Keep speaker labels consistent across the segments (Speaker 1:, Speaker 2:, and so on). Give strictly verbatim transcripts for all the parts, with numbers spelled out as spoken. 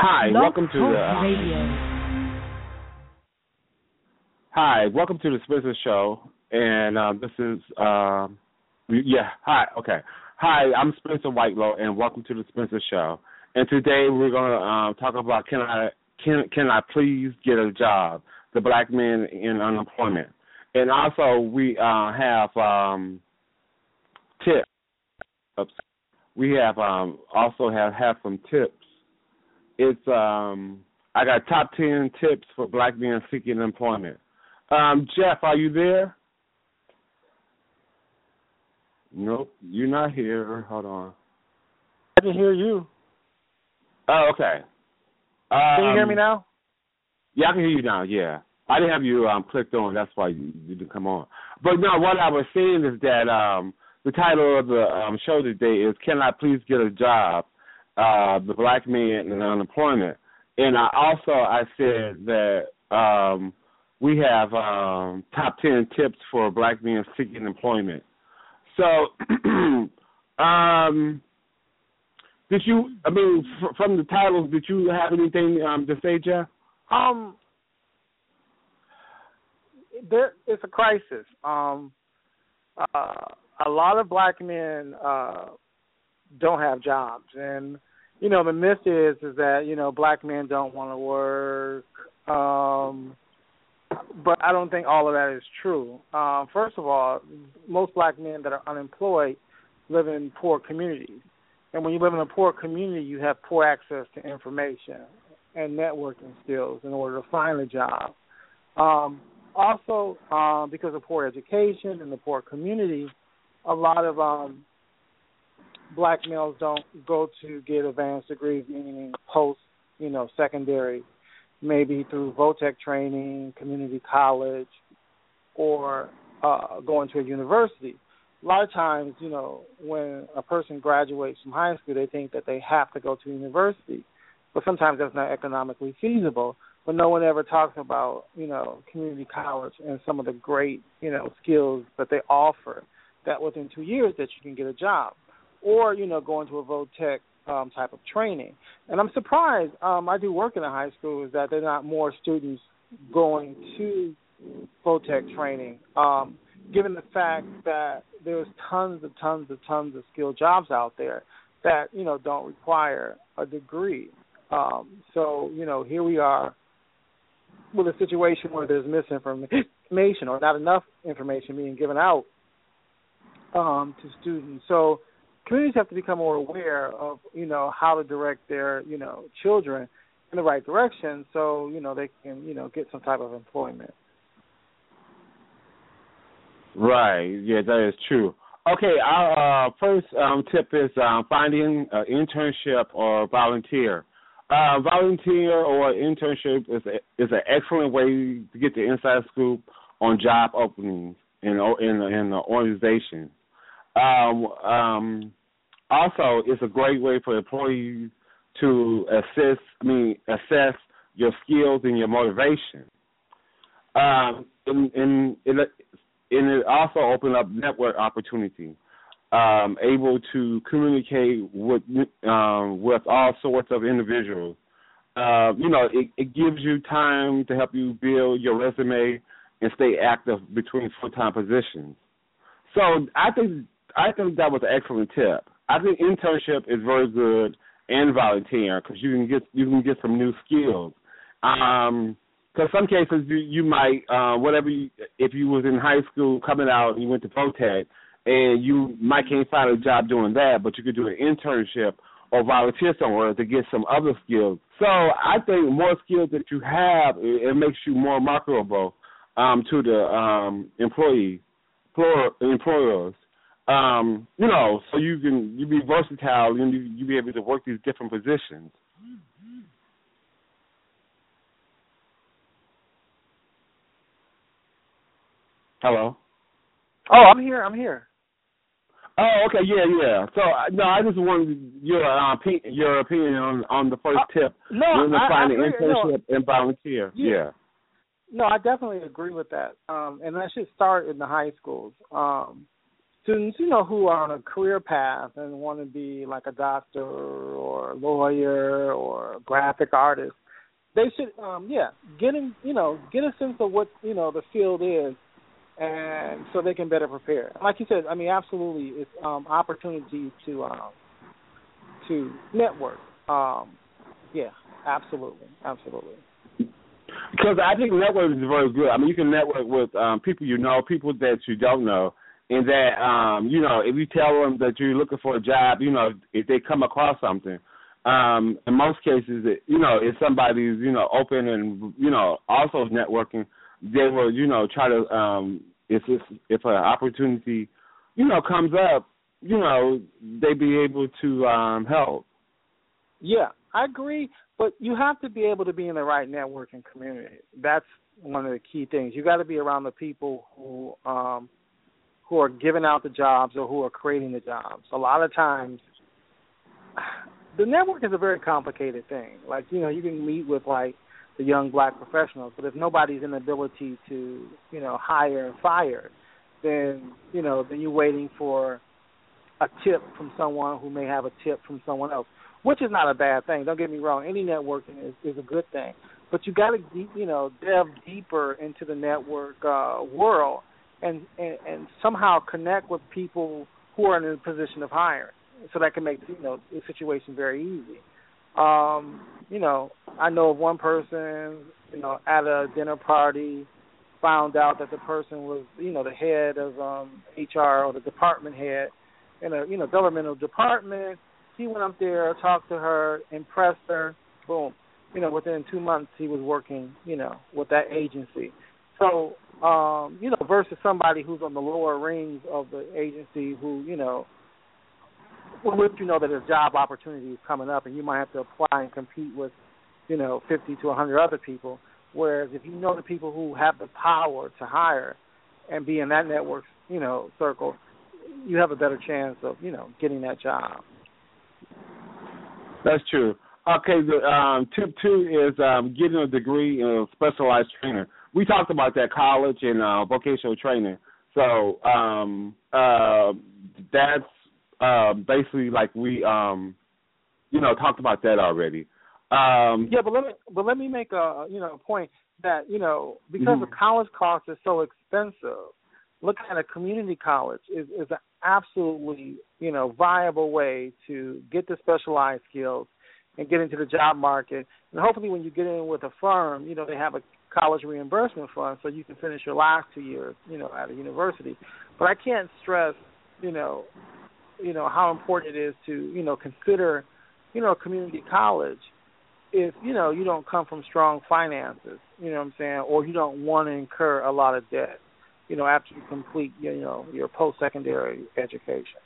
Speaker 1: Hi,
Speaker 2: Blog
Speaker 1: welcome to
Speaker 2: Talk
Speaker 1: the uh,
Speaker 2: Radio.
Speaker 1: Hi, welcome to the Spencer Show, and uh, this is uh, yeah. Hi, okay. Hi, I'm Spencer Whitelow, and welcome to the Spencer Show. And today we're gonna uh, talk about can I can can I please get a job? The black man in unemployment, and also we uh, have um, tips. We have um, also have have some tips. It's um, I got top ten tips for black men seeking employment. Um, Jeff, are you there? Nope, you're not here. Hold on.
Speaker 3: I can hear you.
Speaker 1: Oh, okay. Um,
Speaker 3: Can you hear me now?
Speaker 1: Yeah, I can hear you now. Yeah, I didn't have you um, clicked on. That's why you, you didn't come on. But no, what I was saying is that um, the title of the um, show today is "Can I Please Get a Job?" Uh, the black man in unemployment, and I also I said that um, we have um, top ten tips for black men seeking employment. So, um, did you? I mean, f- from the titles, did you have anything um, to say, Jeff?
Speaker 3: Um, there it's a crisis. Um, uh, a lot of black men uh, don't have jobs, and you know the myth is is that you know black men don't want to work. Um, but I don't think all of that is true. Um, first of all, most black men that are unemployed live in poor communities, and when you live in a poor community, you have poor access to information and networking skills in order to find a job. Um, also, um, because of poor education in the poor community, a lot of um, black males don't go to get advanced degrees, meaning post, you know, secondary, maybe through VOTEC training, community college, or uh, going to a university. A lot of times, you know, when a person graduates from high school, they think that they have to go to university. But sometimes that's not economically feasible. But no one ever talks about, you know, community college and some of the great, you know, skills that they offer that within two years that you can get a job. Or, you know, going to a VOTEC um, type of training. And I'm surprised, um, I do work in a high school, is that there are not more students going to VOTEC training, um, given the fact that there's tons and tons and tons of skilled jobs out there that, you know, don't require a degree. Um, so, you know, here we are with a situation where there's misinformation or not enough information being given out um, to students. So communities have to become more aware of, you know, how to direct their, you know, children in the right direction so, you know, they can, you know, get some type of employment.
Speaker 1: Right. Yeah, that is true. Okay, our uh, first um, tip is um, finding an internship or volunteer. Uh, volunteer or internship is a, is an excellent way to get the inside scoop on job openings in in, in the organization. Um, um, also, it's a great way for employees to assess, I mean, assess your skills and your motivation. Um, and, and, it, and it also opens up network opportunity, um, able to communicate with um, with all sorts of individuals. Uh, you know, it, it gives you time to help you build your resume and stay active between full-time positions. So I think I think that was an excellent tip. I think internship is very good and volunteer because you can get you can get some new skills. Um, because some cases you, you might uh, whatever you, if you was in high school coming out and you went to VOTEC and you might can't find a job doing that, but you could do an internship or volunteer somewhere to get some other skills. So I think more skills that you have, it, it makes you more marketable um, to the um, employee, employer, employers. Um, you know, so you can you be versatile and you you be able to work these different positions. Hello.
Speaker 3: Oh, I'm here. I'm here.
Speaker 1: Oh, okay, yeah, yeah. So uh, no, I just wanted your uh, opi- your opinion on, on the first
Speaker 3: Uh,
Speaker 1: tip.
Speaker 3: no,
Speaker 1: when to
Speaker 3: I,
Speaker 1: find
Speaker 3: I
Speaker 1: an
Speaker 3: agree.
Speaker 1: internship
Speaker 3: No,
Speaker 1: and volunteer.
Speaker 3: yeah.
Speaker 1: Yeah.
Speaker 3: No, I definitely agree with that. Um, and that should start in the high schools. Um, students, you know, who are on a career path and want to be like a doctor or a lawyer or a graphic artist, they should, um, yeah, get in, you know, get a sense of what, you know, the field is, and so they can better prepare. Like you said, I mean, absolutely, it's um, opportunity to um, to network. Um, yeah, absolutely, absolutely.
Speaker 1: Because I think networking is very good. I mean, you can network with um, people you know, people that you don't know, and that, um, you know, if you tell them that you're looking for a job, you know, if they come across something, um, in most cases, it, you know, if somebody's, you know, open and, you know, also networking, they will, you know, try to, um, if it's, if an opportunity, you know, comes up, you know, they be able to um, help.
Speaker 3: Yeah, I agree, but you have to be able to be in the right networking community. That's one of the key things. You got to be around the people who um, who are giving out the jobs or who are creating the jobs. A lot of times, the network is a very complicated thing. Like, you know, you can meet with, like, the young black professionals, but if nobody's in the ability to, you know, hire and fire, then, you know, then you're waiting for a tip from someone who may have a tip from someone else, which is not a bad thing. Don't get me wrong. Any networking is, is a good thing. But you got to, you know, delve deeper into the network uh, world and, and, and somehow connect with people who are in a position of hiring, so that can make, you know, the situation very easy. Um, you know, I know of one person, you know, at a dinner party, found out that the person was, you know, the head of um, H R or the department head in a, you know, governmental department. He went up there, talked to her, impressed her, boom. You know, within two months he was working, you know, with that agency. So, um, you know, versus somebody who's on the lower rings of the agency who, you know, with you know that there's job opportunities coming up and you might have to apply and compete with, you know, fifty to one hundred other people. Whereas if you know the people who have the power to hire and be in that network, you know, circle, you have a better chance of, you know, getting that job.
Speaker 1: That's true. Okay, the um, tip two is um, getting a degree in specialized training. We talked about that, college and uh, vocational training. So um, uh, that's uh, basically like we, um, you know, talked about that already. Um,
Speaker 3: yeah, but let me but let me make a you know point that you know because
Speaker 1: mm-hmm.
Speaker 3: the college cost is so expensive, looking at a community college is, is an absolutely you know viable way to get the specialized skills and get into the job market. And hopefully, when you get in with a firm, you know they have a college reimbursement fund, so you can finish your last two years, you know, at a university. But I can't stress, you know, you know how important it is to you know consider, you know, a community college. If, you know, you don't come from strong finances, you know what I'm saying, or you don't want to incur a lot of debt, you know, after you complete, you know, your post-secondary education.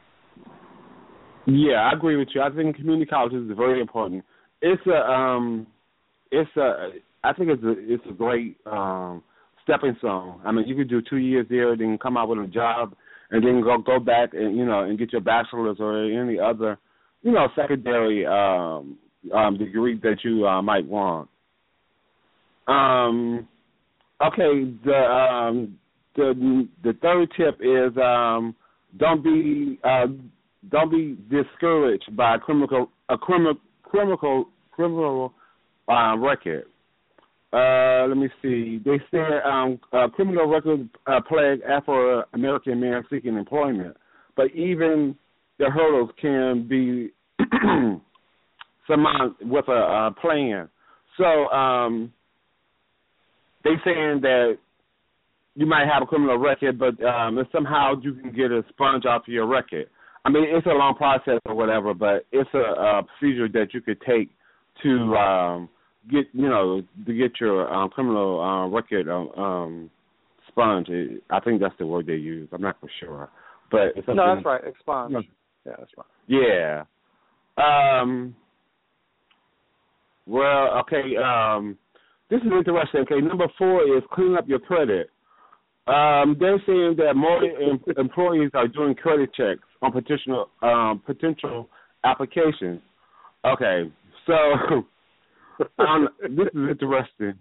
Speaker 1: Yeah, I agree with you. I think community college is very important. It's a, um, it's a, I think it's a, it's a great um, stepping stone. I mean, you could do two years there, then come out with a job, and then go go back and you know and get your bachelor's or any other, you know, secondary. Um, Um, degree that you uh, might want. Um, okay, the um, the the third tip is um, don't be uh, don't be discouraged by a criminal a criminal criminal criminal uh, record. Uh, let me see. They say um, uh, criminal record uh, plague Afro American men seeking employment, but even the hurdles can be someone with a, a plan. So um, they saying that you might have a criminal record, but um, if somehow you can get a sponge off your record. I mean, it's a long process or whatever, but it's a, a procedure that you could take to um, get, you know, to get your um, criminal uh, record um, um, sponge. I think that's the word they use. I'm not for sure, but it's
Speaker 3: no, that's right. Expunge.
Speaker 1: No.
Speaker 3: Yeah, that's right.
Speaker 1: Yeah. Um, Well, okay, um, this is interesting. Okay, number four is clean up your credit. Um, they're saying that more em- employees are doing credit checks on potential um, potential applications. Okay, so um, this is interesting.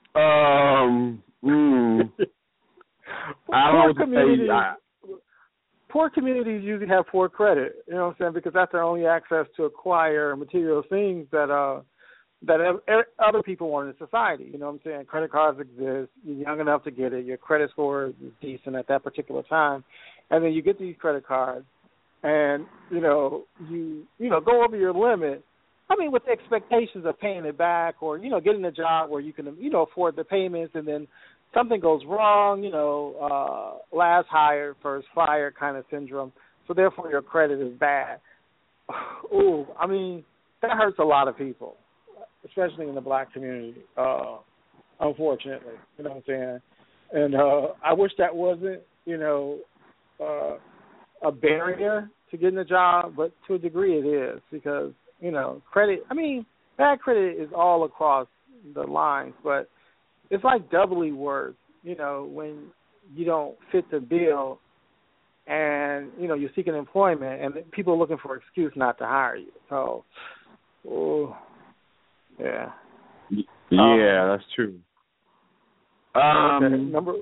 Speaker 1: Um, mm, I don't know what to say. I,
Speaker 3: poor communities usually have poor credit. You know what I'm saying? Because that's their only access to acquire material things that uh that other people want in society. You know what I'm saying? Credit cards exist. You're young enough to get it. Your credit score is decent at that particular time, and then you get these credit cards, and you know you you know go over your limit. I mean, with the expectations of paying it back, or you know, getting a job where you can you know afford the payments, and then something goes wrong. You know, uh, last hired, first fired kind of syndrome. So therefore, your credit is bad. Ooh, I mean, that hurts a lot of people, especially in the black community, uh, unfortunately. You know what I'm saying? And uh, I wish that wasn't, you know, uh, a barrier to getting a job, but to a degree it is because, you know, credit, I mean, bad credit is all across the lines, but it's like doubly worse, you know, when you don't fit the bill and, you know, you're seeking employment and people are looking for an excuse not to hire you. So, oh, yeah.
Speaker 1: Yeah, um, that's true. Um,
Speaker 3: okay, number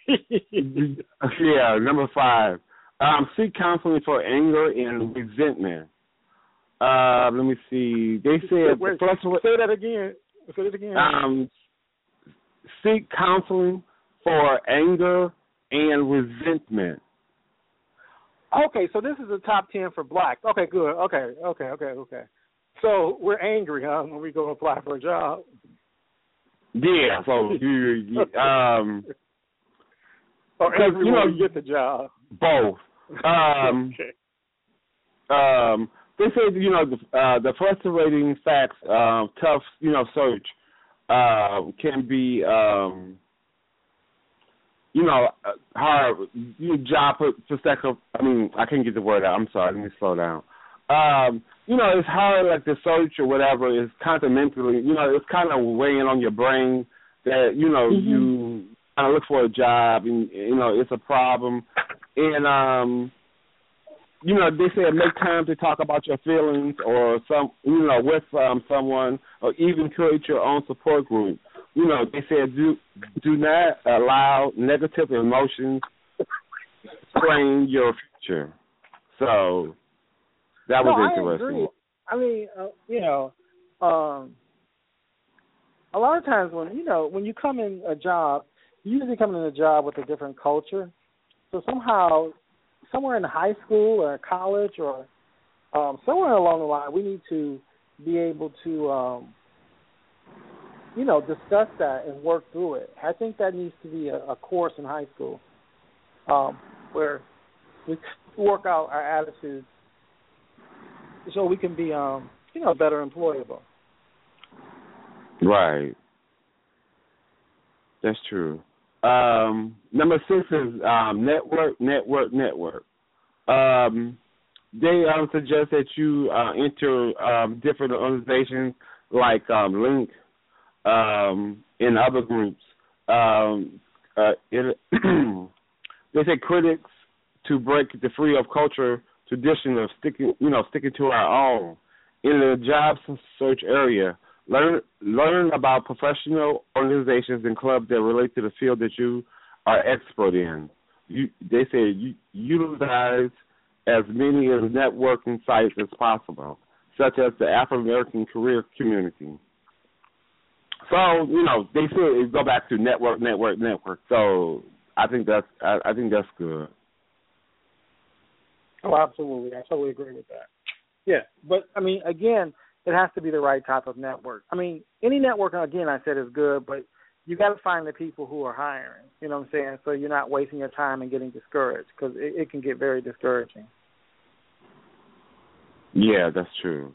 Speaker 1: yeah, number five. Um, seek counseling for anger and resentment. Uh, let me see. They said
Speaker 3: Wait,
Speaker 1: first,
Speaker 3: say that again. Say it again.
Speaker 1: Um, seek counseling for anger and resentment.
Speaker 3: Okay, so this is the top ten for blacks. Okay, good. Okay, okay, okay, okay. So we're angry, huh, when we go apply for a job?
Speaker 1: Yeah, so you, you um,
Speaker 3: or angry
Speaker 1: you know,
Speaker 3: when you get the job.
Speaker 1: Both. Um,
Speaker 3: okay.
Speaker 1: Um, they say you know the uh, the frustrating facts, uh, tough you know search uh, can be um, you know hard. You job perspective. I mean, I can't get the word out. I'm sorry. Let me slow down. Um, you know, it's hard, like the search or whatever is kind of mentally, you know, it's kind of weighing on your brain that, you know, mm-hmm. you kind of look for a job and, you know, it's a problem. And, um, you know, they say make time to talk about your feelings or some, you know, with um, someone or even create your own support group. You know, they said do, do not allow negative emotions strain your future. So, that was
Speaker 3: no,
Speaker 1: interesting.
Speaker 3: I, I mean, uh, you know, um, a lot of times when, you know, when you come in a job, you usually come in a job with a different culture. So somehow, somewhere in high school or college or um, somewhere along the line, we need to be able to, um, you know, discuss that and work through it. I think that needs to be a, a course in high school um, where we work out our attitudes so we can be, um, you know, better employable.
Speaker 1: Right. That's true. Um, number six is um, network, network, network. Um, they um, suggest that you uh, enter um, different organizations like um, Link um, and other groups. Um, uh, it, they say critics to break the free of culture tradition of sticking, you know, sticking to our own. In the job search area, learn learn about professional organizations and clubs that relate to the field that you are expert in. You, they say you, utilize as many of the networking sites as possible, such as the African American career community. So, you know, they say go back to network, network, network. So I think that's I, I think that's good.
Speaker 3: Oh, absolutely. I totally agree with that. Yeah, but, I mean, again, it has to be the right type of network. I mean, any network, again, I said is good, but you got to find the people who are hiring, you know what I'm saying, so you're not wasting your time and getting discouraged because it, it can get very discouraging.
Speaker 1: Yeah, that's true.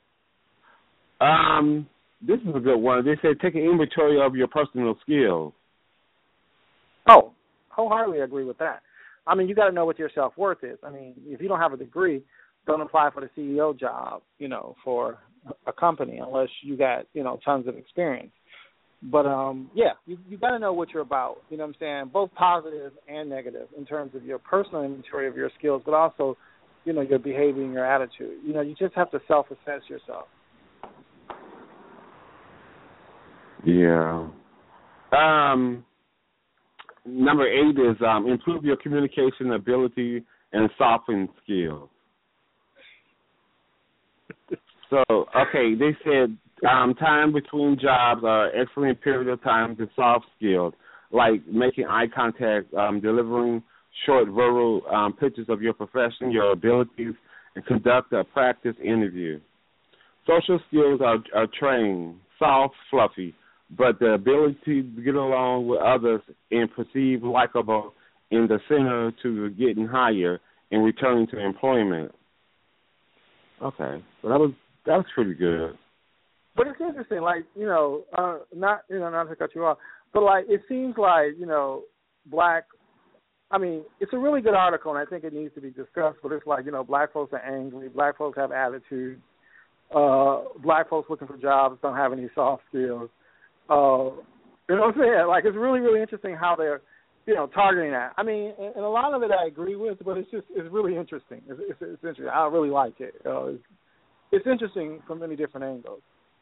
Speaker 1: Um, this is a good one. They say take an inventory of your personal skills.
Speaker 3: Oh, wholeheartedly agree with that. I mean, you got to know what your self-worth is. I mean, if you don't have a degree, don't apply for the C E O job, you know, for a company unless you got, you know, tons of experience. But, um, yeah, you, you got to know what you're about, you know what I'm saying, both positive and negative in terms of your personal inventory of your skills, but also, you know, your behavior and your attitude. You know, you just have to self-assess yourself.
Speaker 1: Yeah. Um. Number eight is um, improve your communication ability and softening skills. So, okay, they said um, time between jobs are an excellent period of time to soft skills, like making eye contact, um, delivering short verbal um, pictures of your profession, your abilities, and conduct a practice interview. Social skills are, are trained, soft, fluffy, but the ability to get along with others and perceive likable in the center to getting higher and returning to employment. Okay, so that was that was pretty good.
Speaker 3: But it's interesting, like, you know, uh, not you know, not to cut you off, but like it seems like, you know, black. I mean, it's a really good article, and I think it needs to be discussed. But it's like, you know, black folks are angry, black folks have attitude, uh, black folks looking for jobs don't have any soft skills. Uh, you know what I'm saying? Like, it's really, really interesting how they're, you know, targeting that. I mean, and, and a lot of it I agree with, but it's just it's really interesting. It's, it's, it's interesting. I really like it. Uh, it's, it's interesting from many different angles.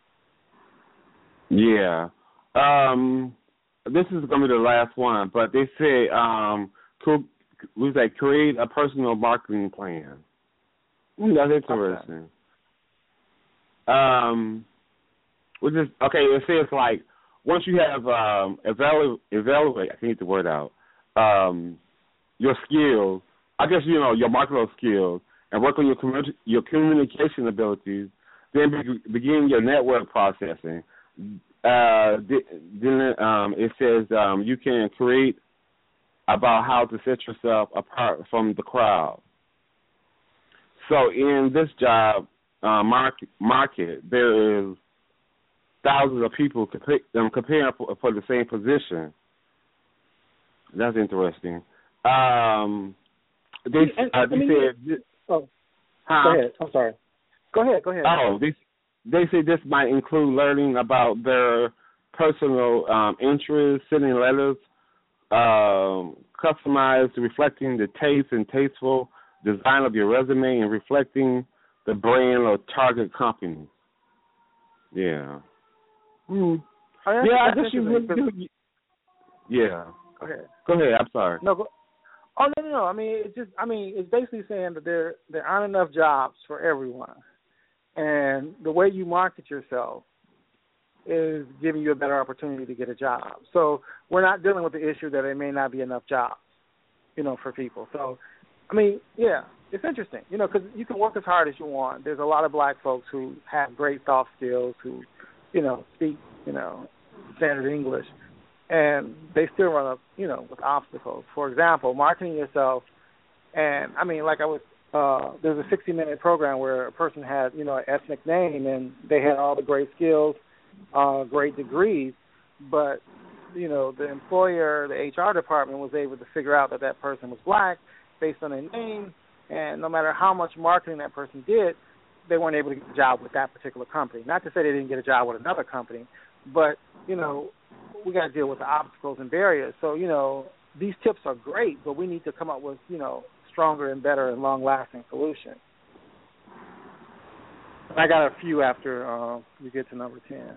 Speaker 1: Yeah. Um, this is going to be the last one, but they say, um, we say create a personal marketing plan. Mm, that's interesting. Okay. Um, which is, okay, it says like, once you have um, evaluate, evaluate, I can get the word out, um, your skills, I guess, you know, your marketing skills, and work on your commu- your communication abilities, then be- begin your network processing. Uh, then um, it says um, you can create about how to set yourself apart from the crowd. So in this job uh, market, market, there is thousands of people compa- um, comparing for, for the same position. That's interesting. Um, they,
Speaker 3: and,
Speaker 1: uh, they
Speaker 3: I mean,
Speaker 1: said,
Speaker 3: oh,
Speaker 1: huh?
Speaker 3: Go ahead. I'm sorry. Go ahead. Go ahead.
Speaker 1: Oh, they they say this might include learning about their personal um, interests, sending letters, um, customized, reflecting the taste and tasteful design of your resume, and reflecting the brand or target company. Yeah. Hmm.
Speaker 3: Oh, yeah,
Speaker 1: yeah, I guess you would do. Yeah.
Speaker 3: Go ahead.
Speaker 1: Go ahead. I'm sorry.
Speaker 3: No. Go, oh no, no, no. I mean, it's just. I mean, it's basically saying that there there aren't enough jobs for everyone, and the way you market yourself is giving you a better opportunity to get a job. So we're not dealing with the issue that there may not be enough jobs, you know, for people. So, I mean, yeah, it's interesting, you know, because you can work as hard as you want. There's a lot of black folks who have great soft skills, who, you know, speak, you know, standard English, and they still run up, you know, with obstacles. For example, marketing yourself, and I mean, like I was, uh, there's a sixty-minute program where a person had, you know, an ethnic name, and they had all the great skills, uh, great degrees, but, you know, the employer, the H R department was able to figure out that that person was black based on their name, and no matter how much marketing that person did, they weren't able to get a job with that particular company. Not to say they didn't get a job with another company, but, you know, we got to deal with the obstacles and barriers. So, you know, these tips are great, but we need to come up with, you know, stronger and better and long-lasting solutions. I got a few after uh, we get to number ten.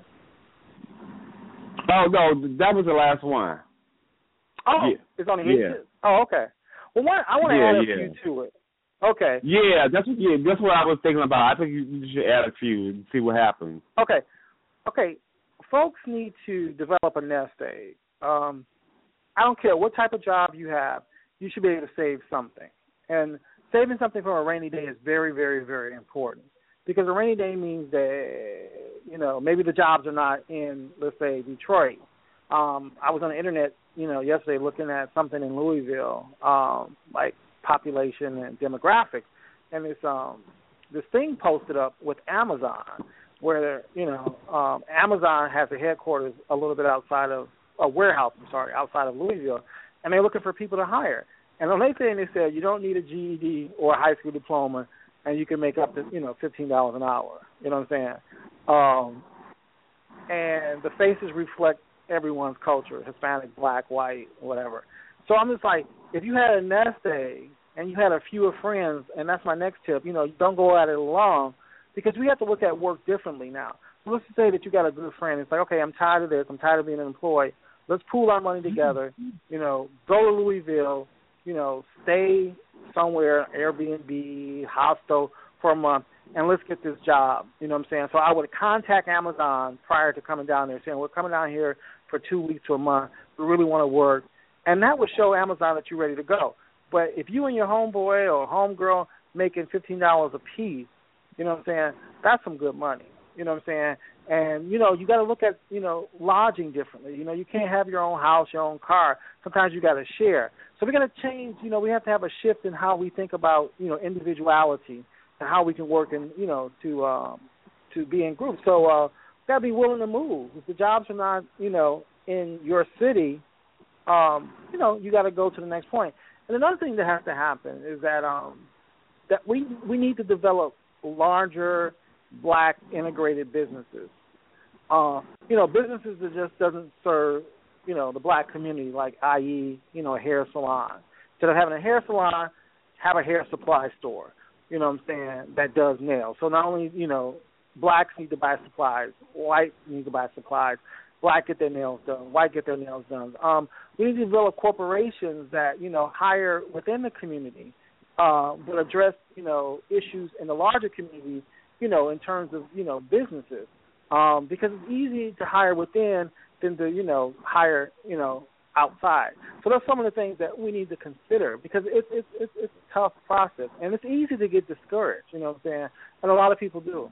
Speaker 1: Oh, no, that was the last one.
Speaker 3: Oh,
Speaker 1: yeah.
Speaker 3: It's only
Speaker 1: yeah.
Speaker 3: hit. Oh, okay. Well, one, I want to
Speaker 1: yeah,
Speaker 3: add a
Speaker 1: yeah.
Speaker 3: few to it. Okay.
Speaker 1: Yeah, that's what, yeah, that's what I was thinking about. I think you, you should add a few and see what happens.
Speaker 3: Okay. Okay. Folks need to develop a nest egg. Um, I don't care what type of job you have, you should be able to save something. And saving something for a rainy day is very, very, very important. Because a rainy day means that, you know, maybe the jobs are not in, let's say, Detroit. Um, I was on the internet, you know, yesterday looking at something in Louisville, um, like population and demographics, and this um, this thing posted up with Amazon, where, you know, um, Amazon has a headquarters a little bit outside of a warehouse, I'm sorry, outside of Louisville, and they're looking for people to hire. And on their thing, they said you don't need a G E D or a high school diploma, and you can make up to, you know, fifteen dollars an hour. You know what I'm saying? Um, and the faces reflect everyone's culture, Hispanic, black, white, whatever. So I'm just like, if you had a nest egg and you had a few friends, and that's my next tip, you know, don't go at it alone, because we have to look at work differently now. So let's just say that you got a good friend. It's like, okay, I'm tired of this. I'm tired of being an employee. Let's pool our money together, you know, go to Louisville, you know, stay somewhere, Airbnb, hostel for a month, and let's get this job. You know what I'm saying? So I would contact Amazon prior to coming down there, saying we're coming down here for two weeks to a month. We really want to work, and that would show Amazon that you're ready to go. But if you and your homeboy or homegirl making fifteen dollars a piece, you know what I'm saying, that's some good money. You know what I'm saying? And, you know, you got to look at, you know, lodging differently. You know, you can't have your own house, your own car. Sometimes you got to share. So we're going to change, you know, we have to have a shift in how we think about, you know, individuality and how we can work in, you know, to um, to be in groups. So uh, got to be willing to move. If the jobs are not, you know, in your city, um, you know, you got to go to the next point. And another thing that has to happen is that um, that we we need to develop larger black integrated businesses. Uh, you know, businesses that just doesn't serve, you know, the black community, like that is, you know, a hair salon. Instead of having a hair salon, have a hair supply store, you know what I'm saying, that does nails. So not only, you know, blacks need to buy supplies, whites need to buy supplies, black get their nails done, white get their nails done. Um, we need to develop corporations that, you know, hire within the community, uh, but address, you know, issues in the larger community, you know, in terms of, you know, businesses. Um, because it's easy to hire within than to, you know, hire, you know, outside. So that's some of the things that we need to consider because it's it's it's, it's a tough process and it's easy to get discouraged. You know what I'm saying? And a lot of people do.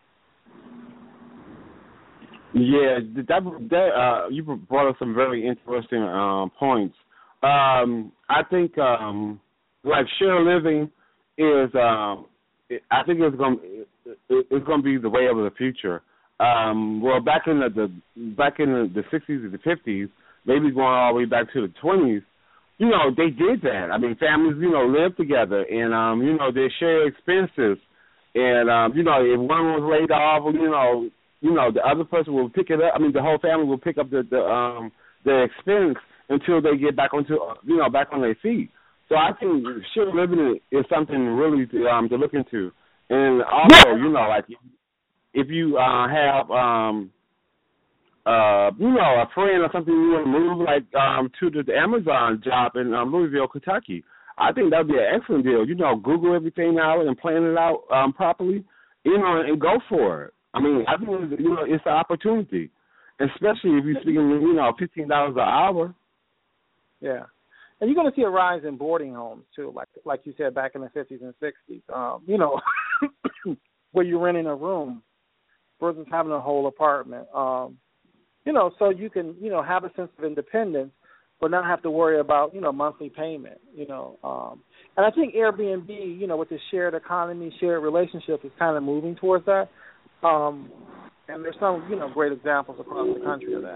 Speaker 1: Yeah, that that uh, you brought up some very interesting um, points. Um, I think um, like shared living is. Um, I think it's going it's going to be the way of the future. Um, well, back in the, the back in the, the sixties and the fifties, maybe going all the way back to the twenties, you know, they did that. I mean, families, you know, lived together, and um, you know, they share expenses, and um, you know, if one was laid off, you know, you know, the other person will pick it up. I mean, the whole family will pick up the the um the expense until they get back onto you know back on their feet. So I think shared living is something really to, um, to look into, and also, you know, like. If you uh, have, um, uh, you know, a friend or something you want to move, like um, to the, the Amazon job in um, Louisville, Kentucky, I think that would be an excellent deal. You know, Google everything out and plan it out um, properly, you know, and go for it. I mean, I think you know it's an opportunity, especially if you're speaking, you know, fifteen dollars an hour.
Speaker 3: Yeah, and you're going to see a rise in boarding homes too, like like you said back in the fifties and sixties. Um, you know, where you're renting a room versus having a whole apartment, um, you know, so you can, you know, have a sense of independence, but not have to worry about, you know, monthly payment, you know. Um, and I think Airbnb, you know, with the shared economy, shared relationship is kind of moving towards that. Um, and there's some, you know, great examples across the country of that.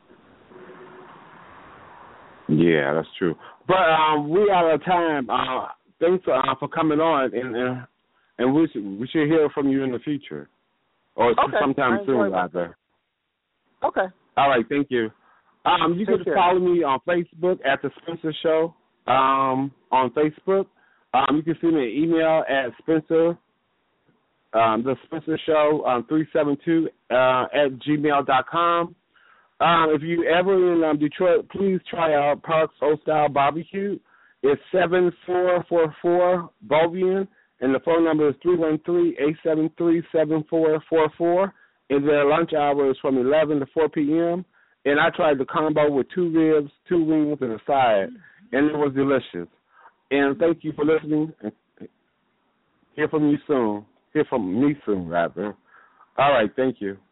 Speaker 1: Yeah, that's true. But um, we are out of time. Uh, thanks uh, for coming on, and uh, and we should, we should hear from you in the future. Or
Speaker 3: okay.
Speaker 1: sometime soon, rather.
Speaker 3: Okay.
Speaker 1: All right, thank you. Um, you
Speaker 3: Take
Speaker 1: can
Speaker 3: care.
Speaker 1: follow me on Facebook at The Spencer Show um, on Facebook. Um, you can send me an email at Spencer, um, The Spencer Show, um, three seven two uh, at gmail dot com. Um, if you ever in um, Detroit, please try out Parks Old Style Barbecue. It's seven four four four Bovian. And the phone number is three one three, eight seven three, seven four four four. And their lunch hour is from eleven to four p.m. And I tried the combo with two ribs, two wings, and a side. And it was delicious. And thank you for listening. Hear from you soon. Hear from me soon, rather. All right, thank you.